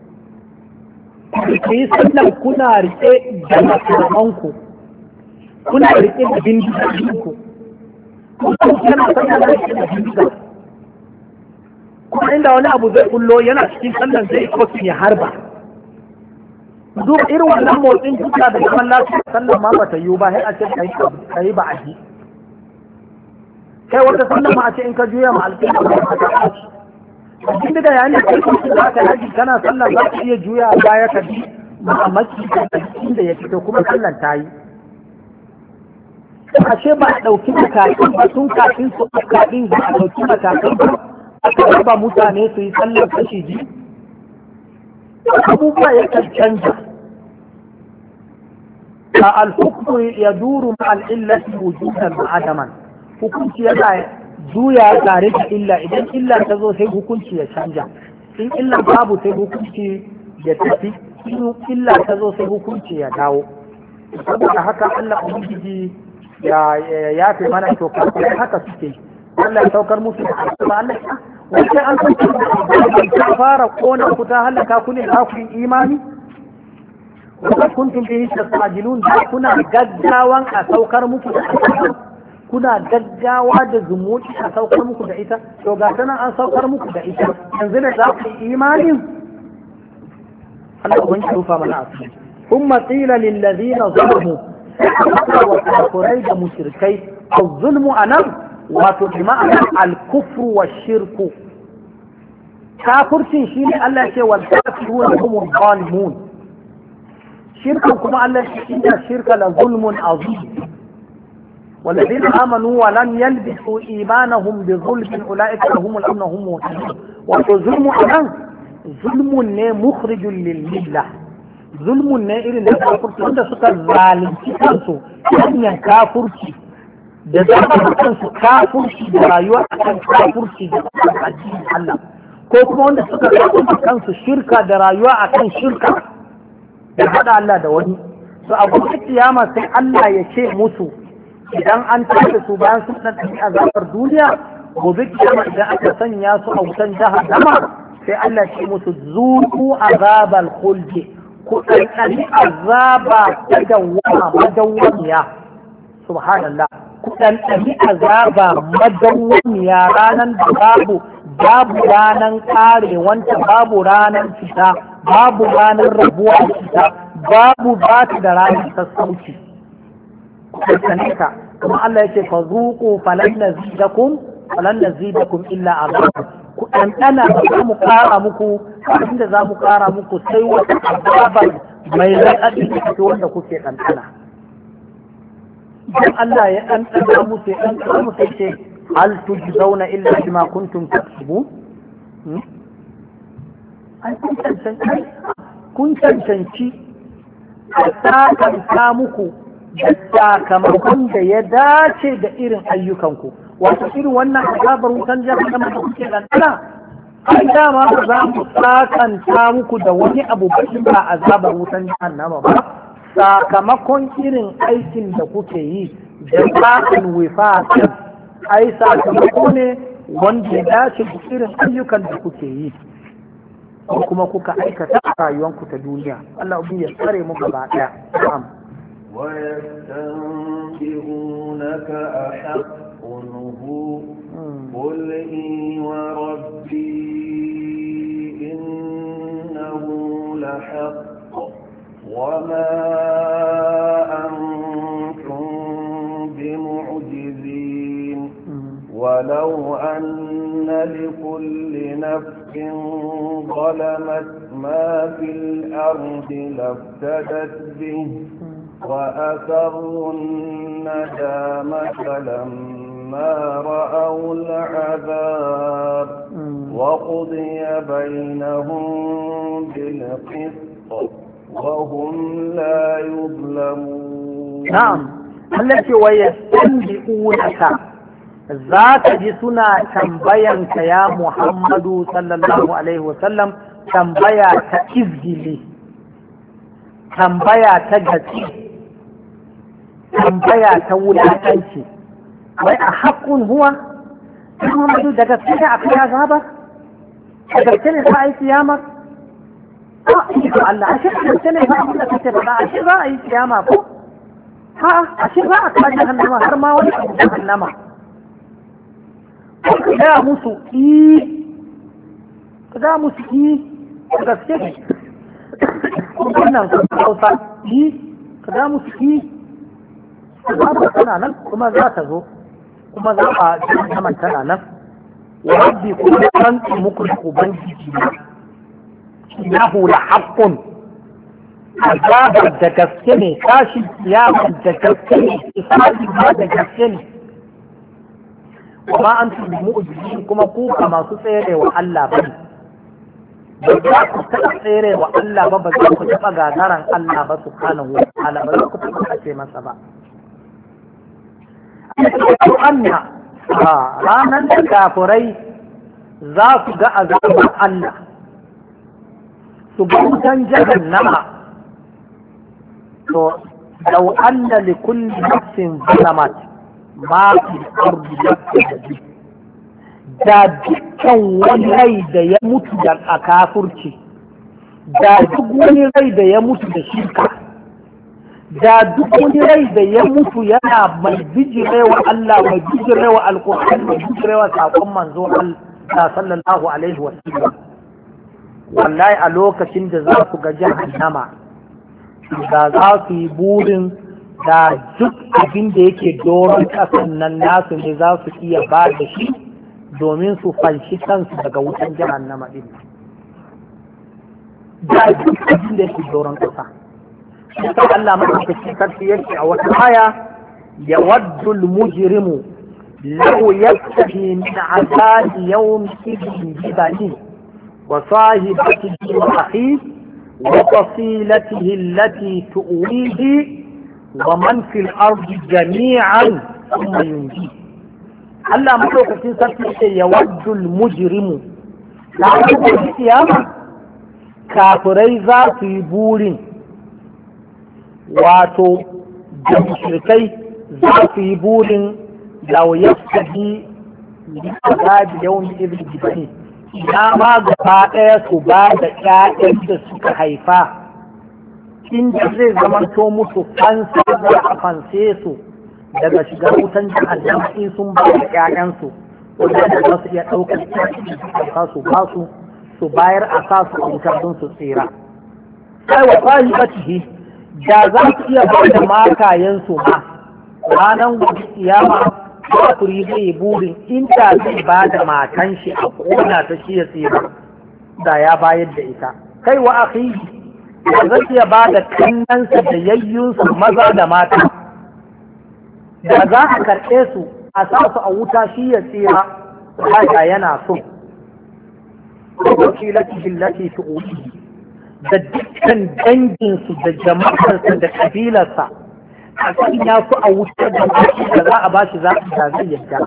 ku yi sallan kuna riƙe da makamanku, kuna riƙe da bindigoginku, yana sallah da bindiga kuma inda wani abu zai kullo yana cikin sallan zai koki ya harba duk irin wannan motsin duka da zaman lafiya sallan ma bata yiwu ba sai a ce kai ba a ji kai wata sallan ma a ce in ka juya ma alƙiyar ba ta ci abin da yayin da kai kuma za ka yi kana sallan za ka iya juya baya ka bi mamaki da ya fito kuma sallan ta yi ashe ba a ɗauki matakan ba tun kafin su akaɗin ba a ɗauki matakan ba aka raba mutane su yi sallar kashi ji abubuwa ya kan canja a alhukmu ya duru ma al'illati wujudan ma'adaman hukunci yana juya tare da illa idan illa ta zo sai hukunci ya canja in illa babu sai hukunci ya tafi in illa ta zo sai hukunci ya dawo saboda haka Allah ubangiji ya fi mana to kai haka suke Allah ya saukar musu da ba Allah wanda an san ta fara kona ku ta halaka ku ne za ku yi imani wa kuntum bihi tastajilun kuna gaggawan a saukar muku da kuna gaggawa da zumuci a saukar muku da ita to ga sanan an saukar muku da ita yanzu ne za ku yi imani Allah ubangiji rufa mana asiri thumma qila lil ladina zalamu wa kafirai da mushrikai az-zulmu anan wato bi ma'ana al-kufru wa shirku kafircin shine Allah ya ce wal kafiruna hum zalimun shirkan kuma Allah ya ce inna shirka la zulmun azim والذين آمنوا ولم يلبسوا إيمانهم بظلم أولئك لهم الأمن هم مهتدون وظلم أنا ظلم مخرج للملة zulmun ne irin da kafurci wanda suka zalunci kansu hanyar kafurci da zama kansu kafurci da rayuwa a kan kafurci da addinin Allah ko kuma wanda suka zalunci kansu shirka da rayuwa a kan shirka da haɗa Allah da wani to a gobe kiyama sai Allah ya ce musu idan an tafi su bayan sun dan tafi azabar duniya gobe kiyama idan aka sanya su a wutan jahannama sai Allah ya ce musu zuku azabal khuldi ku ɗanɗani azaba ta dawwama madawwamiya subhanallah ku ɗanɗani azaba madawwamiya ranar da babu ranar ƙarewanta babu ranar fita babu ranar rabuwa fita babu ba ta da ranar sassauci ku ɗanɗani ka kuma Allah ya ce fa zuƙu falan nazidakum illa azaba ku ɗanɗana da za mu ƙara muku abin da za mu ƙara muku sai wata azabar mai raɗaɗi da fito wanda kuke ɗanɗana. Idan Allah ya ɗanɗana musu ya ɗanɗana musu ce hal tujzauna illa bima kuntum taksibun. Ai kun cancanci a sakanta muku da sakamakon da ya dace da irin ayyukanku. Wato irin wannan azabar wutan jahannama da kuke ɗanɗana ai dama ba za mu sakanta muku da wani abu ba azabar wutan jahannama ba sakamakon irin aikin da kuke yi da tsakan wifaqan ai sakamako ne wanda ya dace da irin ayyukan da kuke yi ko kuma kuka aikata a rayuwanku ta duniya Allah ya tsare mu gaba ɗaya na'am ويستنبئونك أحق هو قل إي وربي إنه لحق وما أنتم بمعجزين ولو أن لكل نفس ظلمت ما في الأرض لافتدت به وأسروا الندامة لما رأوا العذاب وقضي بينهم بالقسط وهم لا يظلمون نعم التي ويستنبئونك ذات جسنا تنبينك يا محمد صلى الله عليه وسلم تنبيا تإذجلي تنبيا تجسي tambaya ta wulaƙanci wai a haƙƙun huwa Muhammadu daga gaske a kai azaba da gaske ne za a yi kiyama to Allah a shi gaske ne ba abin da kake faɗa a shi za a yi kiyama ko a shi za a kai jahannama har ma wani abu jahannama ka gaya musu ka gaske ne wannan hausa ka gaya musu ka tana nan kuma za ta zo kuma za a zaman tana nan wa rabbi kuma rantsi muku da ubangiji na innahu la haqqun azabar da gaske ne tashi kiyama da gaske ne isali ma da gaske ne kuma an tubi mu'ujiji kuma ku ba masu tsere wa Allah ba ne ba za ku taɓa tsere wa Allah ba ba za ku taɓa gagaran Allah ba subhanahu wa ta'ala ba za ku taɓa ce masa ba anna ranar da kafurai za su ga azabar Allah su ga wutan jahannama to law anna li kulli nafsin zalamat ma fi ardi yasjud da dukkan wani rai da ya mutu da a kafurci da duk wani rai da ya mutu da shirka da duk wani rai da ya mutu yana mai bijirewa Allah mai bijirewa alkur'ani mai bijirewa sakon manzo Allah sallallahu alaihi wa sallam wallahi a lokacin da za su ga jahannama da za su yi burin da duk abin da yake doron kasan nan nasu ne za su iya ba da shi domin su fanshi kansu daga wutan jahannama din da duk abin da yake doron kasa sai Allah madaukakin sarki yake a wata aya yawaddu al-mujrimu law yastahi min azabi yawm idhin bibani wa sahibatihi wa akhihi wa fasilatihi allati tuwihi wa man fil ardi jami'an thumma yunji Allah madaukakin sarki yake yawaddu al-mujrimu la kiyama kafirai za su yi burin wato da mushrikai za su yi burin law yastahi min azabi yawm idhin bibani ina ma gaba ɗaya su ba da ƴaƴan da suka haifa inda zai zamanto musu fansa za a fanse su daga shigar wutan jahannama in sun ba da ƴaƴansu wanda za su iya ɗaukar ƴaƴan su ba su bayar a sa su a wutar don su tsira sai wa sahibatihi da za su iya ba da matayensu ma ranar gobe kiyama kafiri zai burin inda zai ba da matan shi a kona ta shi ya tsira da ya bayar da ita kai wa akhihi da zai iya ba da kannansa da yayyunsa maza da mata da za a karɓe su a sa su a wuta shi ya tsira haka yana so wakilati billati tu'udihi da dukkan danginsu da jama'arsa da kabilarsa a sanya su a wutar da za a ba shi za a zai yadda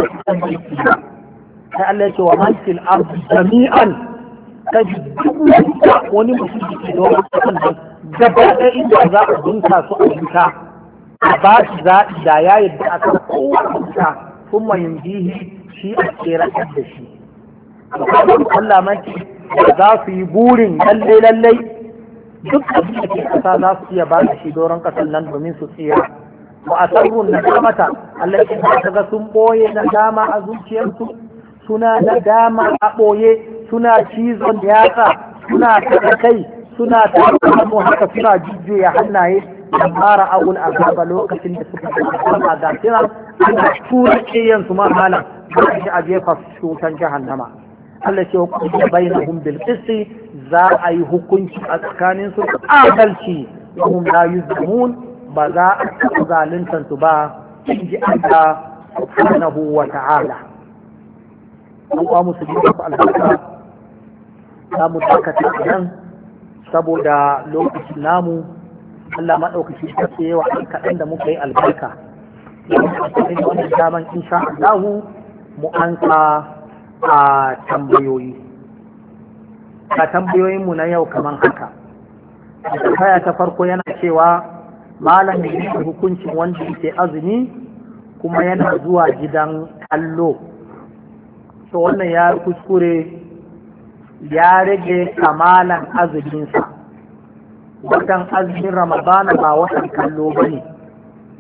sai Allah ya ce wa man fil ardi jami'an ta duk wani mutum da ke da wani kasan nan gaba ɗaya inda za a dunka su a wuta a ba shi zaɓi da ya yadda a kan kowace wuta kuma yanzu shi a tsere da shi Allah manci da za su yi burin lallai duk abin da ke kasa za su iya ba da shi doron kasan nan domin su tsira wa asarrun nadamata Allah ya ga sun boye nadama a zuciyarsu suna nadama a boye suna cizon yatsa suna ta kai suna ta hannu haka suna jujjuya hannaye da fara agul azaba lokacin da suka ga a gasira ana tura kiyan su ma malam ba shi a jefa cutan jahannama Allah ce hukunci bainahum bil qisti za a yi hukunci a tsakanin su adalci hum la yuzlamun ba za a taɓa zaluntar su ba inji Allah subhanahu wa ta'ala an kwa musu ji ku albarka za mu dakata nan saboda lokacin namu Allah maɗaukaki ta ce wa kaɗan da muka yi albarka da wannan daman insha Allah mu ansa a tambayoyi a tambayoyinmu na yau kamar haka tambaya ta farko yana cewa malam ne hukuncin wanda yake azumi kuma yana zuwa gidan kallo to wannan ya kuskure ya rage kamalan azuminsa watan azumin ramadana ba watan kallo ba ne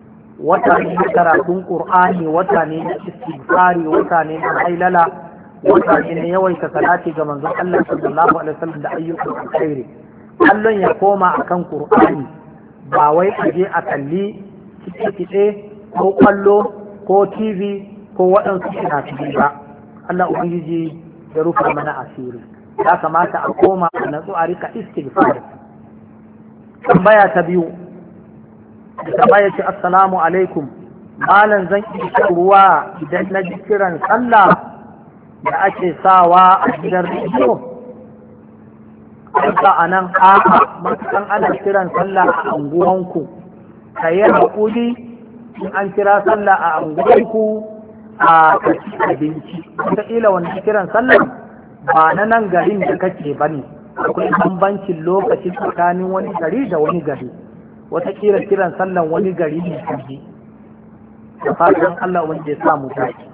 wata ne na karatun Qur'ani, wata ne na istighfari, wata ne na hailala, wata ne na yawaita salati ga manzon Allah sallallahu alaihi wasallam da ayyukan alkhairi. Kallon ya koma akan Qur'ani, ba wai a je a kalli kiɗe-kiɗe ko kwallo ko TV ko waɗansu fina-finai ba. Allah Ubangiji ya rufa mana asiri. Ya kamata a koma a natsu a rika istighfar. Tambaya ta biyu, tambaya ce assalamu alaikum, malam zan iya ruwa idan na ji kiran sallah da ake sawa a gidan rediyo? Ka a nan a'a, matukan ana kiran sallah a anguwanku, ka yi haƙuri in an kira sallah a anguwanku a kaci abinci. Wataƙila wanda kiran sallah ba na nan garin da kake ba ne, akwai bambancin lokaci tsakanin wani gari da wani gari. Wataƙila kiran sallan wani gari ne kaji, da fatan Allah wanda ya samu dace.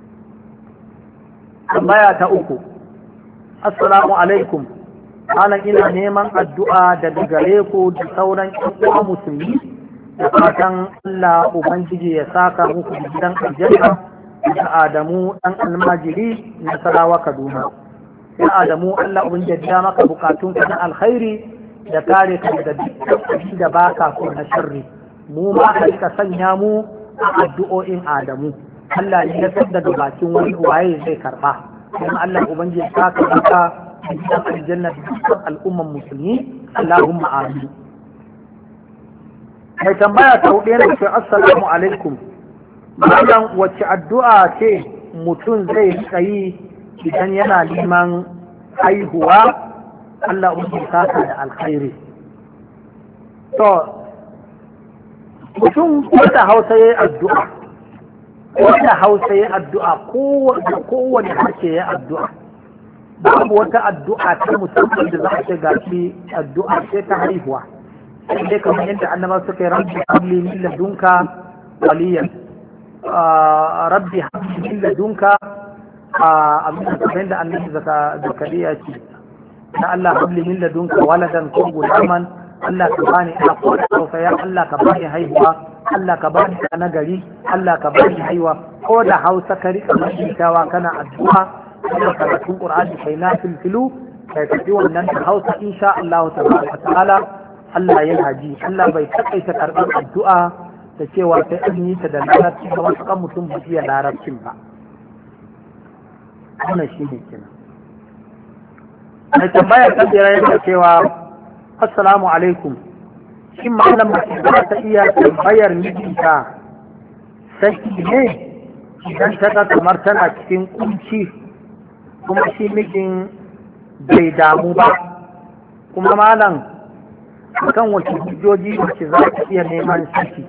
Tambaya ta uku, assalamu alaikum, malam ina neman addu'a daga gare ku da sauran ƴan uwa musulmi, da fatan Allah Ubangiji ya saka muku gidan aljanna da Adamu ɗan almajiri na Sarawa Kaduna. Ya Adamu, Allah Ubangiji ya maka bukatun ka na alkhairi da kare ka daga dukkan abin da baka so na sharri. Mu ma ka sanya mu a addu'o'in Adamu. Allah ya san daga bakin wani waye zai karba. Kuma Allah Ubangiji ya saka maka gidan aljanna da dukkan al'umman musulmi. Allahumma amin. Mai tambaya ta hudu yana ce assalamu alaikum, malam wacce addu'a ce mutum zai yi idan yana neman haihuwa? Allah ubangi saka da alkhairi. To mutum wanda Hausa yayi addu'a, wanda Hausa yayi addu'a, kowane harshe yayi addu'a, babu wata addu'a ta musamman da za a ce gashi addu'a ce ta haihuwa. sai kamar yadda annaba suka yi rabbi habli min ladunka waliyan, rabbi habli min ladunka abin da kamar yadda annabi zakariya ce na Allah habli min ladunka waladan ko gulaman, Allah ka bani ina ko da tausaya, Allah ka bani haihuwa, Allah ka bani na gari, Allah ka bani haihuwa. Ko da Hausa ka rika mashitawa kana addu'a kana karatun Qur'ani kai na filfilu kai kaji wannan da Hausa insha Allah tabaraka ta'ala Allah ya haji. Allah bai takaita karɓar addu'a da cewa sai an yi ta da larabci ga wasu kan mutum ba iya larabcin ba. Wannan shi ne kenan. Mai tambaya kan jira yana cewa assalamu alaikum, shin malam mace za ta iya tambayar mijinta saki ne idan ta ga kamar tana cikin kunci kuma shi mijin bai damu ba, kuma malam kan wace hujjoji mace za ta iya neman saki?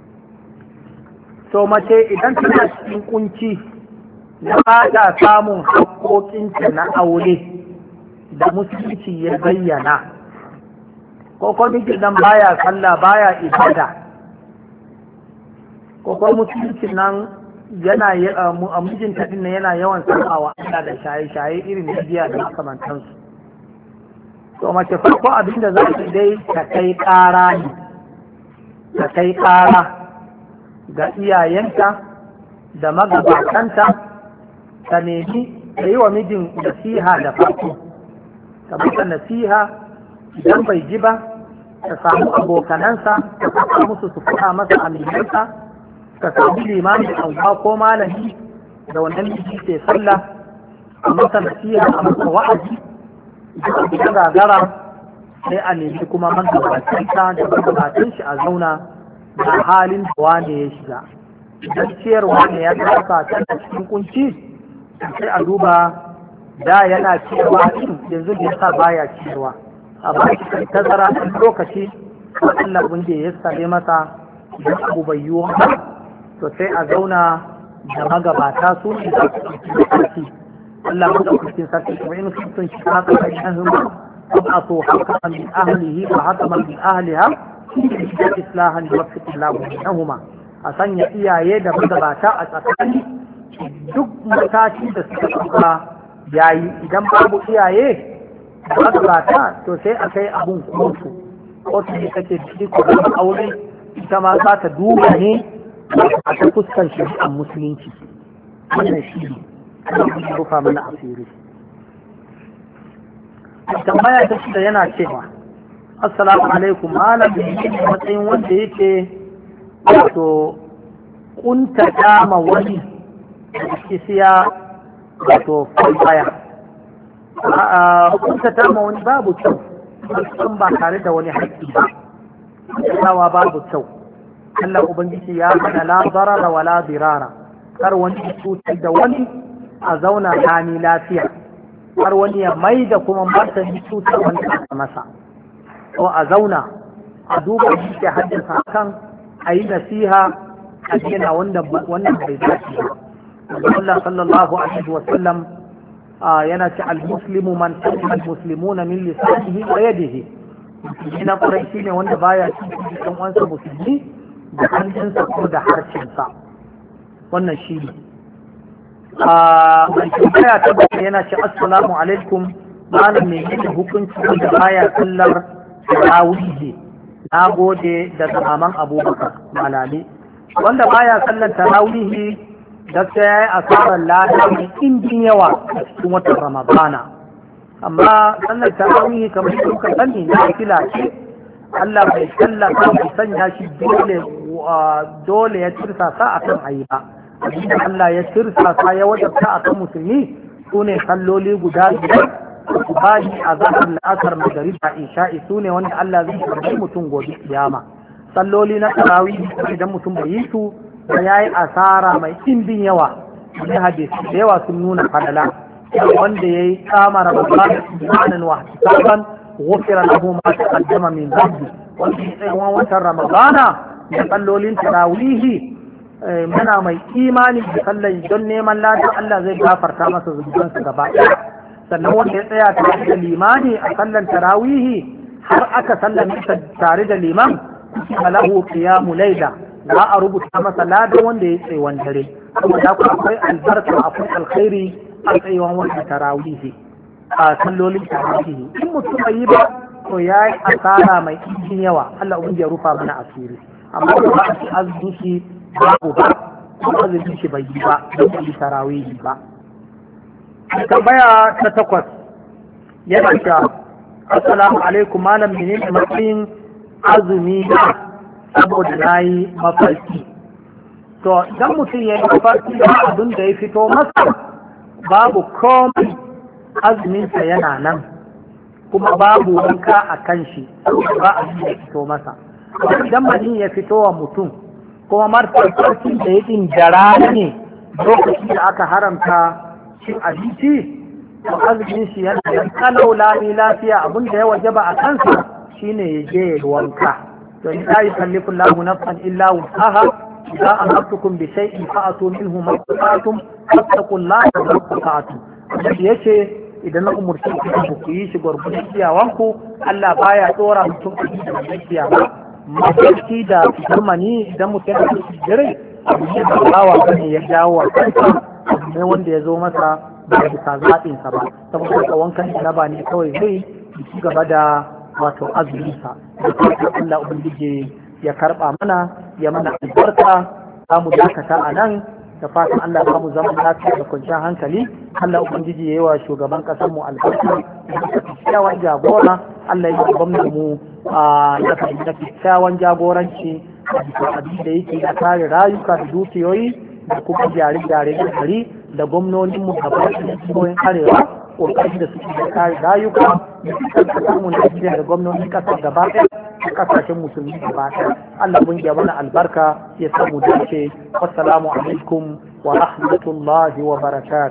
To mace idan tana cikin kunci na ba ta samun haƙoƙinta na aure da musulunci ya bayyana, ko ko miji nan baya sallah baya ibada, ko ko musulunci nan yana a mijinta din yana yawan sanawa Allah da shaye-shaye irin jiya da makamantansu. To mace farko abinda za ta dai ta kai ƙara ne, ta kai ƙara ga iyayenta da magabatanta, ta nemi ta yi wa mijin nasiha da farko, ta masa nasiha idan bai ji ba ta samu abokanansa ta saka musu su faɗa masa aminansa, ta samu limamin anguwa ko malami da wannan miji ke sallah a masa nasiha a masa wa'azi. Idan gagara sai a nemi kuma magabatansa da magabatan shi a zauna da halin da wane ya shiga. Idan ciyarwa ne ya ɗauka tana cikin kunci sai a duba da yana ciyarwa din yanzu da yasa baya ciyarwa, a ba shi tazara ɗan lokaci ko Allah wanda ya sare masa. Idan abu bai yiwu ba to sai a zauna da magabata su ne za su ɗauki. Allah madaukakin sarki kuma in kun shi haka sai an zama abatu hakaman min ahlihi wa hakaman min ahliha da islahan yuwaffiqu Allahu bainahuma, a sanya iyaye da magabata a tsakani duk matakin da suka ɗauka yayi. Idan babu iyaye da magabata to sai a kai abun kotu, kotu ne take ciki ko da aure ita ma za ta duba ne a ta fuskan shari'ar musulunci. Wannan shi ne Allah ya rufa mana asiri. Tambaya ta shida yana cewa assalamu alaikum, malam matsayin wanda yake wato kunta dama wani da siya wato falbaya. Kunta dama wani babu kyau, sun ba tare da wani haƙƙi ba, kuntawa babu kyau. Allah Ubangiji ya hana la darara wa la dirara, kar wani cutar da wani a zauna hani lafiya, har wani ya mai da kuma martani cutar wani aka masa. Ko a zauna a duba shi ke haddasa kan a yi nasiha a gina wannan bai dace ba. Allah sallallahu alaihi wa sallam yana ce al-muslimu man salima al-muslimuna min lisanihi wa yadihi. Ina kurai shine wanda baya cikin ɗan uwansa musulmi da hannunsa ko da harshensa. Wannan shi ne. Mai tambaya ta bakwai yana ce assalamu alaikum, malam mai yin hukunci wanda baya sallar tarawihi. Na gode da zamaman Abubakar Malami. Wanda baya sallar tarawihi gaskiya ya yi asarar lada mai ɗimbin yawa a cikin watan Ramadana. Amma sallar tarawihi kamar yadda kuka sani na fila ce, Allah bai tallaka bai sanya shi dole ya tirsasa a kan ayi ba. Abinda Allah ya tirsasa ya wajabta a kan musulmi su ne salloli guda biyar, bashi a zahar la'asar magariba isha'i su ne wanda Allah zai karbi mutum gobe kiyama. Salloli na tarawih idan mutum bai yi su da yayi asara mai ɗimbin yawa. Wani hadisi da yawa sun nuna falala. Wanda ya yi kama Ramadan imanan wa ihtisaban ghufira lahu ma taqaddama min dhanbi. Wanda ya tsaya watan Ramadana da sallolin tarawihi muna mai imani da sallan don neman ladan Allah zai gafarta masa zunubansa gaba ɗaya. Sannan wanda ya tsaya tare da limani a sallan tarawihi har aka sallan tare da liman lahu qiyamu layla, za a rubuta masa ladan wanda ya tsaye wani dare. Kuma da ku akwai albarka, akwai alkhairi a tsayewan wanda tarawihi a sallolin tarawihi. In mutum bai yi ba to ya yi asara mai ɗimbin yawa. Allah ubangiji ya rufa mana asiri. Amma ba a ci azumin shi babu ba, kuma azumin shi bai yi ba don bai tarawihi ba. Tambaya ta 8 yana cewa assalamu alaikum malam, menene matsayin azumi da saboda na yi mafarki. To idan mutum ya yi mafarki da abin da ya fito masa babu komai, azuminsa yana nan kuma babu wanka a kan shi ba abin da ya fito masa. Idan mani ya fito wa mutum kuma mafarkin da ya ɗin jara ne lokacin da aka haramta cin abinci, to azumin shi yana da kalau lami lafiya. Abin da ya wajaba a kansa shine ya je ya wanka. To in la yukallifu Allahu nafsan illa wus'aha, idza amartukum bi shay'in fa'atu minhu ma istata'tum fattaqullaha ma istata'tum. Yace idan na umurci ku yi shi gurgurun iyawanku, Allah baya tsora mutum a cikin gaskiya ba. Mafarki da firmani idan mutum ya ci dare abu ne da bawa bane ya jawo wa kansa, abu ne wanda ya zo masa ba bisa zaɓinsa ba. Saboda ka wankan jaraba ne kawai zai ci gaba da wato azuminsa. Da fatan Allah ubangiji ya karɓa mana, ya mana albarka. Za mu dakata a nan, da fatan Allah ba mu zama lafiya da kwanciyar hankali. Allah ubangiji ya yi wa shugaban ƙasar mu albarka, da kyakkyawan jagora. Allah ya yi gwamnan mu da kyakkyawan jagoranci a bisa abin da yake da kare rayuka da dukiyoyi da kuma gyare-gyare da gari, da gwamnoninmu da bayan arewa ƙoƙarin da suke da kare rayuka da suke kasar mu Najeriya da gwamnonin ƙasar gaba ɗaya da ƙasashen musulmi gaba ɗaya. Allah mun ya mana albarka ya samu dace. Wassalamu alaikum wa rahmatullahi wa barakatuh.